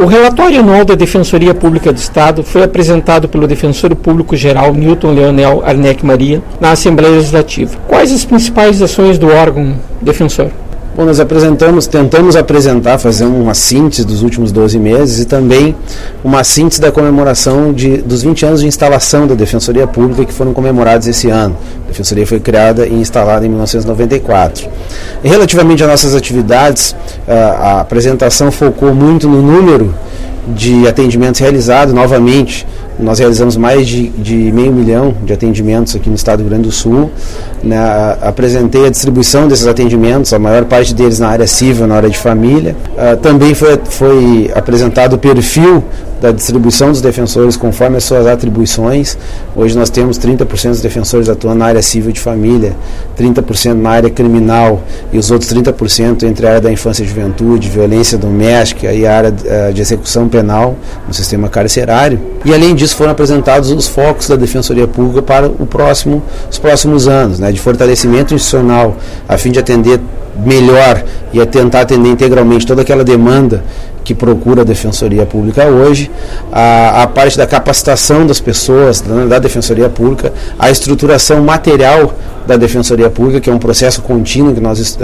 O relatório anual da Defensoria Pública do Estado foi apresentado pelo Defensor Público-Geral Newton Leonel Arnec Maria na Assembleia Legislativa. Quais as principais ações do órgão defensor? Bom, nós tentamos apresentar, fazer uma síntese dos últimos 12 meses e também uma síntese da comemoração dos 20 anos de instalação da Defensoria Pública que foram comemorados esse ano. A Defensoria foi criada e instalada em 1994. E relativamente às nossas atividades, a apresentação focou muito no número de atendimentos realizados. Novamente, nós realizamos mais de 500 mil de atendimentos aqui no estado do Rio Grande do Sul. Apresentei a distribuição desses atendimentos, a maior parte deles na área civil, na área de família. Também foi apresentado o perfil da distribuição dos defensores conforme as suas atribuições. Hoje nós temos 30% dos defensores atuando na área civil de família, 30% na área criminal e os outros 30% entre a área da infância e juventude, violência doméstica e a área de execução penal no sistema carcerário. E além disso foram apresentados os focos da Defensoria Pública para os próximos anos, de fortalecimento institucional a fim de atender melhor e a tentar atender integralmente toda aquela demanda que procura a Defensoria Pública hoje, a parte da capacitação das pessoas da Defensoria Pública, a estruturação material da Defensoria Pública, que é um processo contínuo que nós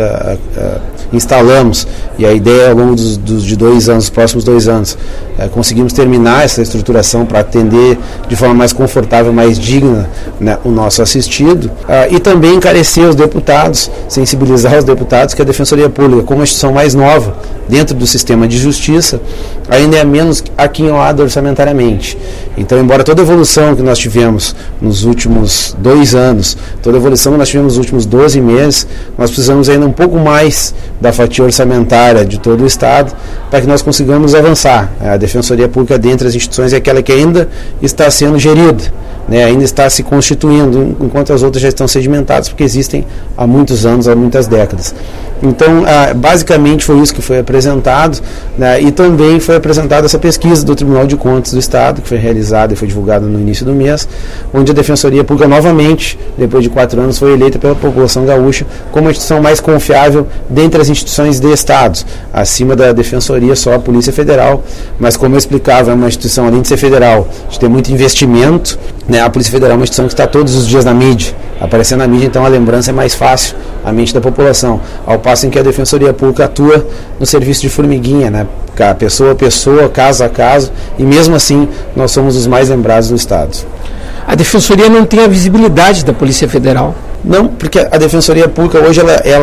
instalamos, e a ideia ao longo de 2 anos, os próximos 2 anos, conseguimos terminar essa estruturação para atender de forma mais confortável, mais digna, o nosso assistido, e também encarecer os deputados, sensibilizar os deputados que a Defensoria Pública, como a instituição mais nova dentro do sistema de justiça, ainda é menos aquinhoada orçamentariamente. Então, embora toda a evolução que nós tivemos nos últimos 2 anos, toda a evolução que nós tivemos nos últimos 12 meses, nós precisamos ainda um pouco mais da fatia orçamentária de todo o Estado para que nós consigamos avançar. A Defensoria Pública, dentre as instituições, é aquela que ainda está sendo gerida, ainda está se constituindo, enquanto as outras já estão sedimentadas, porque existem há muitos anos, há muitas décadas. Então, basicamente foi isso que foi apresentado, e também foi apresentada essa pesquisa do Tribunal de Contas do Estado, que foi realizada e foi divulgada no início do mês, onde a Defensoria Pública novamente, depois de 4 anos, foi eleita pela população gaúcha como a instituição mais confiável dentre as instituições de Estados, acima da Defensoria só a Polícia Federal, mas como eu explicava, é uma instituição, além de ser federal, de ter muito investimento, a Polícia Federal é uma instituição que está todos os dias na mídia, aparecendo na mídia, então a lembrança é mais fácil à mente da população, ao passo em que a Defensoria Pública atua no serviço de formiguinha, pessoa a pessoa, caso a caso, e mesmo assim nós somos os mais lembrados do Estado. A Defensoria não tem a visibilidade da Polícia Federal? Não, porque a Defensoria Pública hoje,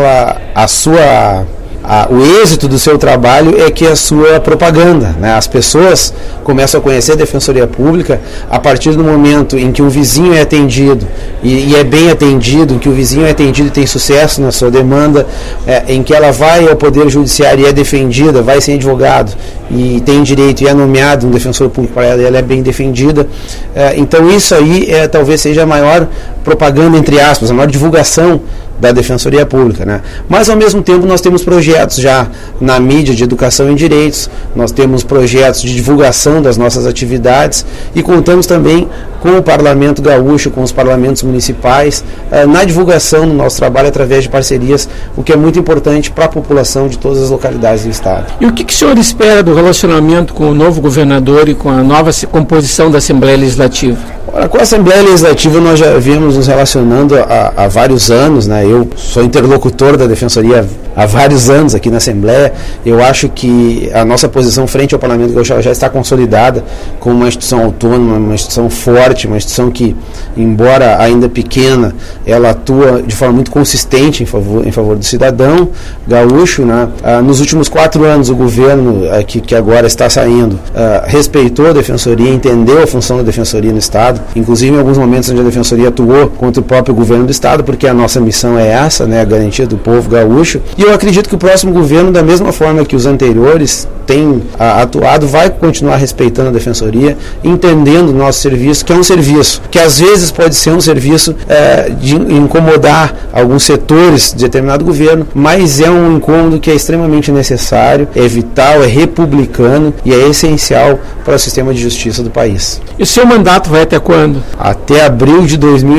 o êxito do seu trabalho é que a sua propaganda, as pessoas começam a conhecer a Defensoria Pública a partir do momento em que o vizinho é atendido e é bem atendido, em que o vizinho é atendido e tem sucesso na sua demanda, em que ela vai ao Poder Judiciário e é defendida, vai ser advogado e tem direito e é nomeado um defensor público para ela e ela é bem defendida. Então isso aí talvez seja a maior propaganda, entre aspas, a maior divulgação da Defensoria Pública, Mas ao mesmo tempo nós temos projetos já na mídia de educação em direitos, nós temos projetos de divulgação das nossas atividades e contamos também com o Parlamento Gaúcho, com os parlamentos municipais, na divulgação do nosso trabalho através de parcerias, o que é muito importante para a população de todas as localidades do Estado. E o que o senhor espera do relacionamento com o novo governador e com a nova composição da Assembleia Legislativa? Com a Assembleia Legislativa nós já viemos nos relacionando há vários anos, Eu sou interlocutor da Defensoria há vários anos aqui na Assembleia. Eu acho que a nossa posição frente ao Parlamento Gaúcho já está consolidada como uma instituição autônoma, uma instituição forte, uma instituição que, embora ainda pequena, ela atua de forma muito consistente em favor do cidadão gaúcho, Nos últimos 4 anos o governo que agora está saindo respeitou a Defensoria, entendeu a função da Defensoria no Estado, inclusive em alguns momentos onde a Defensoria atuou contra o próprio governo do Estado, porque a nossa missão é essa, a garantia do povo gaúcho. E eu acredito que o próximo governo, da mesma forma que os anteriores têm atuado, vai continuar respeitando a Defensoria, entendendo o nosso serviço, que é um serviço que às vezes pode ser um serviço de incomodar alguns setores de determinado governo, mas é um incômodo que é extremamente necessário, é vital, é republicano e é essencial para o sistema de justiça do país. E o seu mandato vai até quando? Até abril de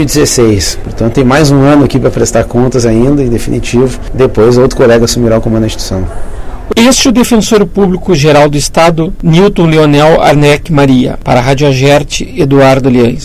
2016. Portanto, tem mais um ano aqui para prestar contas ainda, em definitivo. Depois, outro colega assumirá o comando da instituição. Este é o Defensor Público-Geral do Estado, Newton Leonel Arnec Maria. Para a Rádio Agerte, Eduardo Liães.